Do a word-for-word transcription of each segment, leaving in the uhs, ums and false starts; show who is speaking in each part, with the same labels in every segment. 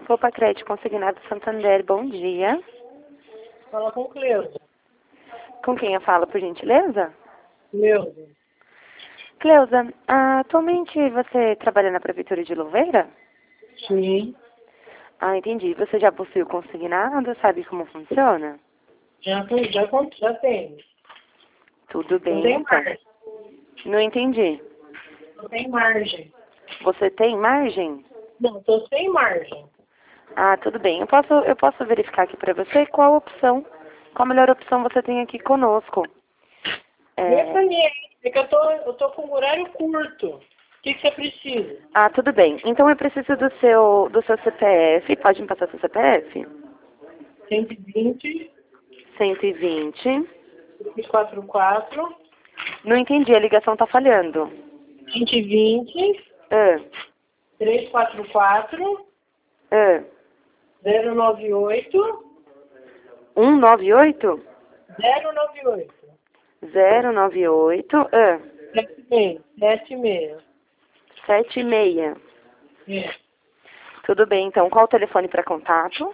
Speaker 1: Poupa Crédito Consignado Santander, bom dia.
Speaker 2: Fala com Cleusa.
Speaker 1: Com quem eu falo, por gentileza?
Speaker 2: Cleusa.
Speaker 1: Cleusa, atualmente você trabalha na Prefeitura de Louveira?
Speaker 2: Sim.
Speaker 1: Ah, entendi. Você já possui o consignado? Sabe como funciona?
Speaker 2: Já, já, já tenho.
Speaker 1: Tudo bem,
Speaker 2: Não tem
Speaker 1: então.
Speaker 2: margem.
Speaker 1: Não entendi.
Speaker 2: Não tem margem.
Speaker 1: Você tem margem?
Speaker 2: Não, estou sem margem.
Speaker 1: Ah, tudo bem. Eu posso, eu posso verificar aqui para você qual opção, qual a melhor opção você tem aqui conosco.
Speaker 2: Vê
Speaker 1: É...
Speaker 2: pra mim aí, é que eu tô, eu tô com um horário curto. O que, que você precisa?
Speaker 1: Ah, tudo bem. Então eu preciso do seu, do seu C P F. Pode me passar seu C P F?
Speaker 2: cento e vinte,
Speaker 1: cento e vinte.
Speaker 2: três quatro quatro,
Speaker 1: Não entendi, a ligação tá falhando.
Speaker 2: cento e vinte,
Speaker 1: Ah,
Speaker 2: três quatro quatro,
Speaker 1: ah.
Speaker 2: zero nove oito,
Speaker 1: cento e noventa e oito?
Speaker 2: zero nove oito.
Speaker 1: zero nove oito. Ah,
Speaker 2: sete seis, sete seis.
Speaker 1: sete seis.
Speaker 2: É.
Speaker 1: Tudo bem, então. Qual o telefone para contato?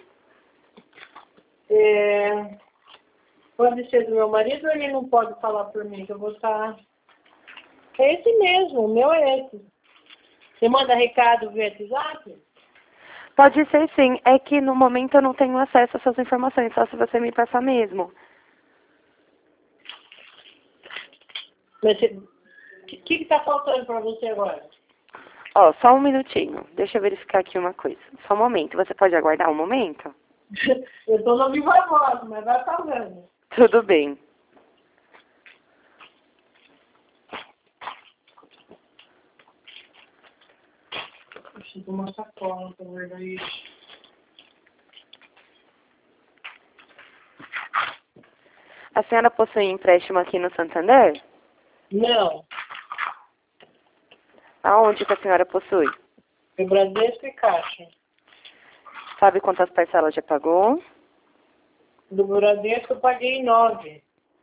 Speaker 2: É, pode ser do meu marido ou ele não pode falar por mim, que eu vou estar... É esse mesmo, o meu é esse. Você manda recado via WhatsApp?
Speaker 1: Pode ser sim. É que no momento eu não tenho acesso a essas informações, só se você me passar mesmo.
Speaker 2: Mas o que que tá faltando para você agora?
Speaker 1: Ó, só um minutinho. Deixa eu verificar aqui uma coisa. Só um momento. Você pode aguardar um momento?
Speaker 2: Eu estou na viva voz, mas vai falando.
Speaker 1: Tudo bem.
Speaker 2: Preciso de uma sacola para guardar isso.
Speaker 1: A senhora possui empréstimo aqui no Santander?
Speaker 2: Não,
Speaker 1: Aonde que a senhora possui?
Speaker 2: é Bradesco e Caixa.
Speaker 1: Sabe quantas parcelas já pagou?
Speaker 2: Do Bradesco eu paguei nove.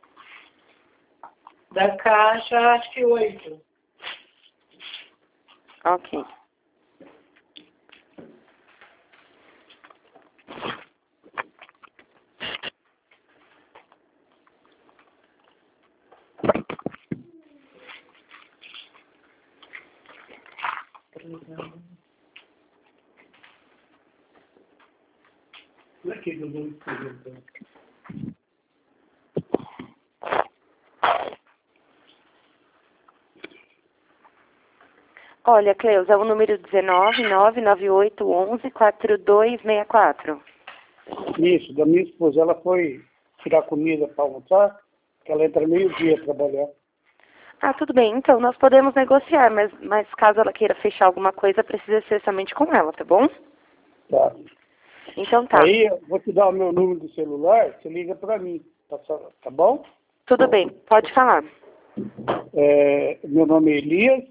Speaker 2: Da Caixa acho que oito.
Speaker 1: Ok.
Speaker 2: Não é que eu vou escrever, então.
Speaker 1: Olha, Cleusa, o número dezenove, nove nove oito, onze, quatro dois seis quatro.
Speaker 3: Isso, da minha esposa. Ela foi tirar comida para almoçar, que ela entra meio-dia trabalhar.
Speaker 1: Ah, tudo bem. Então, nós podemos negociar, mas, mas caso ela queira fechar alguma coisa, precisa ser somente com ela, tá bom?
Speaker 3: Tá.
Speaker 1: Então tá.
Speaker 3: Aí, eu vou te dar o meu número de celular, você liga para mim, tá, tá bom?
Speaker 1: Tudo bem, pode falar.
Speaker 3: É, meu nome é Elias,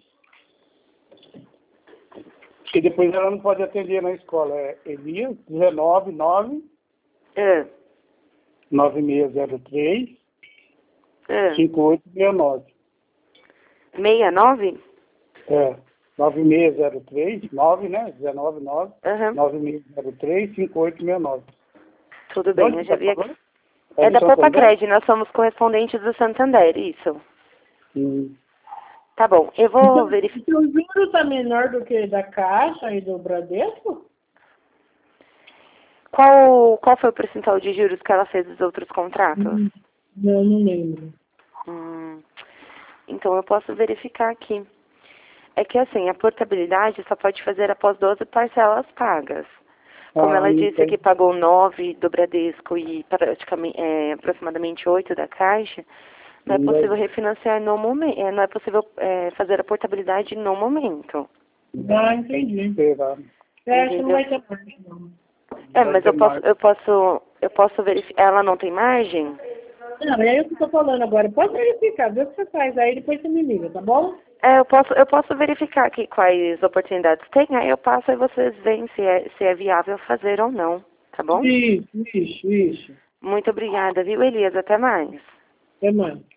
Speaker 3: e depois ela não pode atender na escola. É Elias, um nove nove,
Speaker 1: Ah,
Speaker 3: nove seis zero três,
Speaker 1: ah.
Speaker 3: cinco oito seis nove.
Speaker 1: sessenta e nove?
Speaker 3: É, nove seis zero três, nove, né? dezenove nove,
Speaker 1: Aham.
Speaker 3: nove seis zero três, cinco oito seis nove.
Speaker 1: Tudo
Speaker 3: De
Speaker 1: bem,
Speaker 3: onde
Speaker 1: eu
Speaker 3: você
Speaker 1: já
Speaker 3: tá
Speaker 1: vi aqui.
Speaker 3: falando?
Speaker 1: É
Speaker 3: do
Speaker 1: da Poupa
Speaker 3: Santander?
Speaker 1: Crédito, nós somos correspondentes do Santander, isso.
Speaker 3: Hum.
Speaker 1: Tá bom, eu vou
Speaker 2: Então,
Speaker 1: verificar.
Speaker 2: então o juro está menor do que da Caixa e do Bradesco?
Speaker 1: Qual, qual foi o percentual de juros que ela fez dos outros contratos?
Speaker 2: Hum, Não, não lembro.
Speaker 1: Hum, então eu posso verificar aqui. É que assim, a portabilidade só pode fazer após doze parcelas pagas. Como
Speaker 3: Ah,
Speaker 1: ela disse
Speaker 3: então.
Speaker 1: que pagou nove do Bradesco e praticamente, é, aproximadamente oito da Caixa, não é possível refinanciar no momento, é, não é possível é, fazer a portabilidade no momento.
Speaker 2: Ah, entendi.
Speaker 3: Será?
Speaker 2: É, acho que não
Speaker 1: Entendeu?
Speaker 2: vai ter margem, não.
Speaker 1: É,
Speaker 3: Vai
Speaker 1: mas
Speaker 3: ter
Speaker 1: eu posso,
Speaker 3: mais.
Speaker 1: eu posso, eu posso verificar. Ela não tem margem?
Speaker 2: Não, é isso que eu tô falando agora. Pode verificar, vê o que você faz aí, depois você me liga, tá bom?
Speaker 1: É, eu posso, eu posso verificar aqui quais oportunidades tem, aí eu passo e vocês veem se é, se é viável fazer ou não, tá bom?
Speaker 2: Isso, isso, isso.
Speaker 1: Muito obrigada, viu, Elias? Até mais.
Speaker 2: Até mais.